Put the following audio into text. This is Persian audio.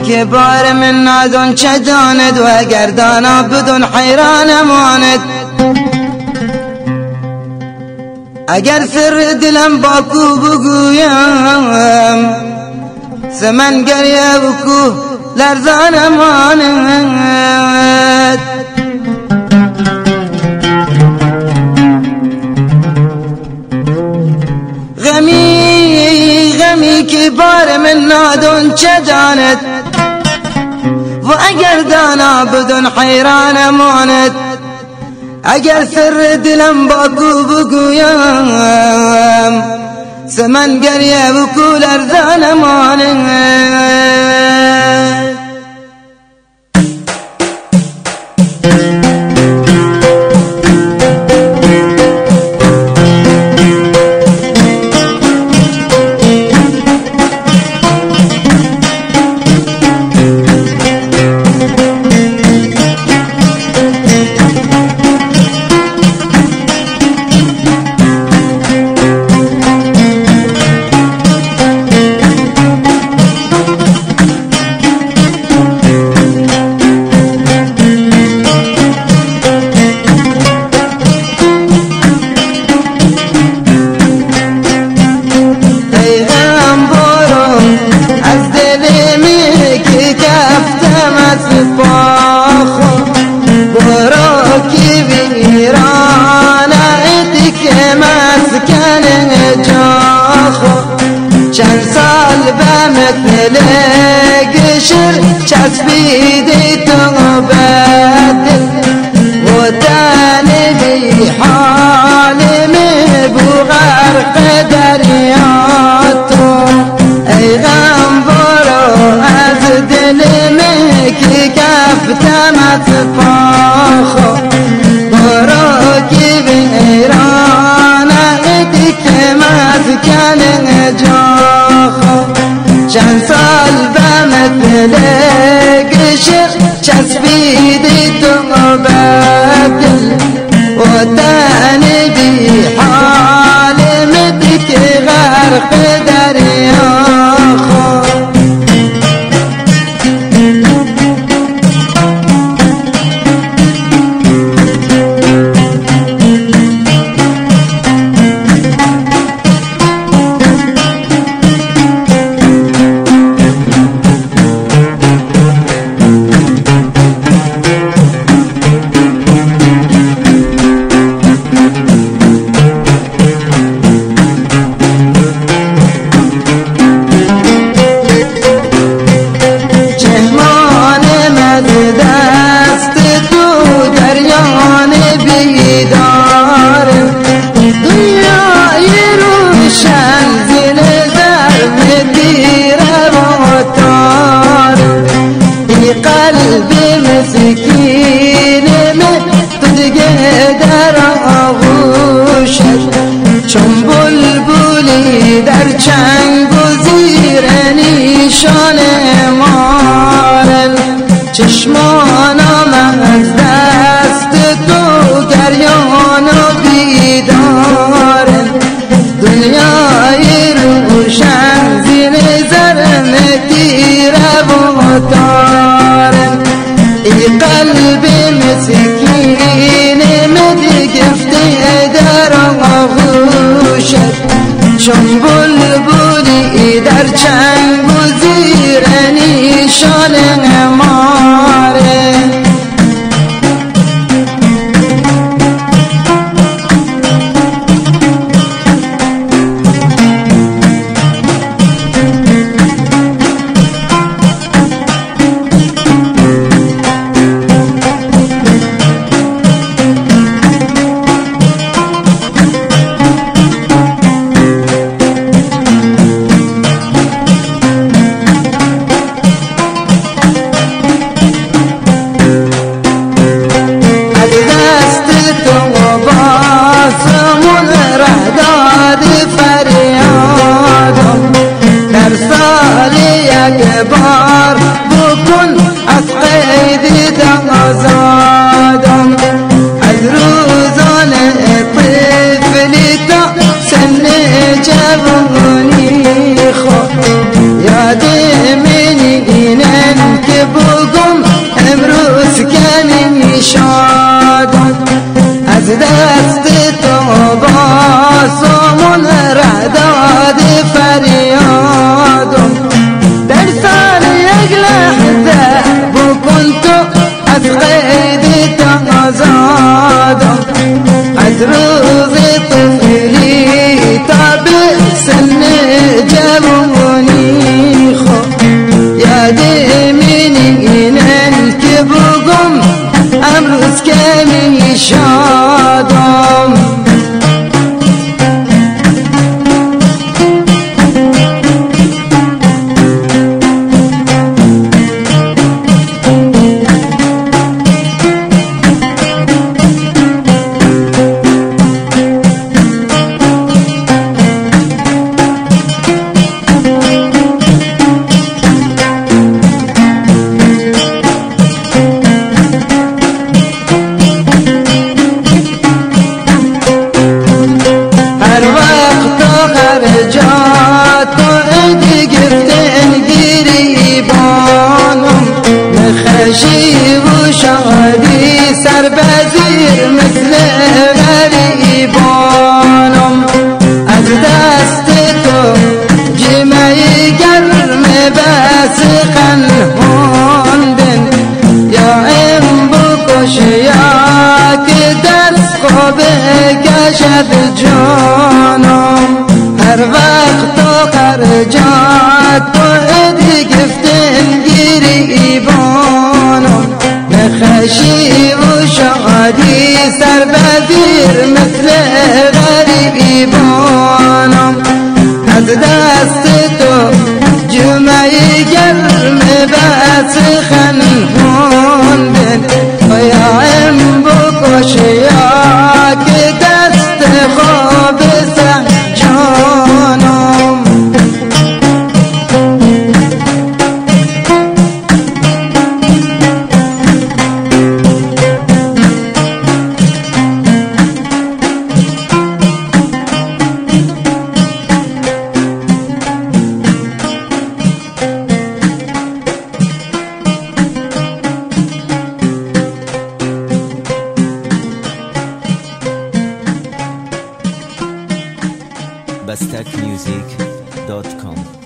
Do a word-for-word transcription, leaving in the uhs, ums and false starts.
که بار من نادون چه داند و اگر دانا بدون حیران ماند اگر سر دلم با کو بگویم زمن گریه و کو لرزان ماند غمی غمی که بار من نادون چه داند و اگر دانا بدون حیران ماند اگر سر دلم با کو بگویم زمن گریه و کو لرزان ماند چند سال به مثل گشر چسبیدی تو بدل و تنبی حالم بو غرق دریاتو ای غم برو از دلم که کفتمت پاخو برو که بیرانه که مسکن جاخو چند سال به مثل گشر چسبیدی تو بدل و تنبی حالم که غرق دریاخو قلبی مسکین من تو دیگه در آغوشت چون بلبلی در چنگ و زیر نیشان مارن چشمانم از دست تو گریان و بیدارن دنیای روشن زیر زرم تیره و تارن ای قلب مسکین مدی گفته در آغوشت چون بلبلی در چنگ و زیر نیشان ماره تعداد فريادهم در ثانية لحظة وكنت أفقد تغزادهم أدروز طفلي طاب سن جموني خو يا دميني ننكبكم أمرز كمي شادهم خرجات وعد قفتن قريبانهم نخشي وشغلي سربزير مثل غريبانهم از دستتو جمعي قرم باسخن هندن يا ام بكش يا كدس خوب كشف جانم هر وقت و خرجات وعد گفتن گریبانم نخشی و شادی سربزیر مثل غریبانم از دست تو جمعی گرم بسخن هندن و یا ام بکش یا که دست خواب سن bastak music dot com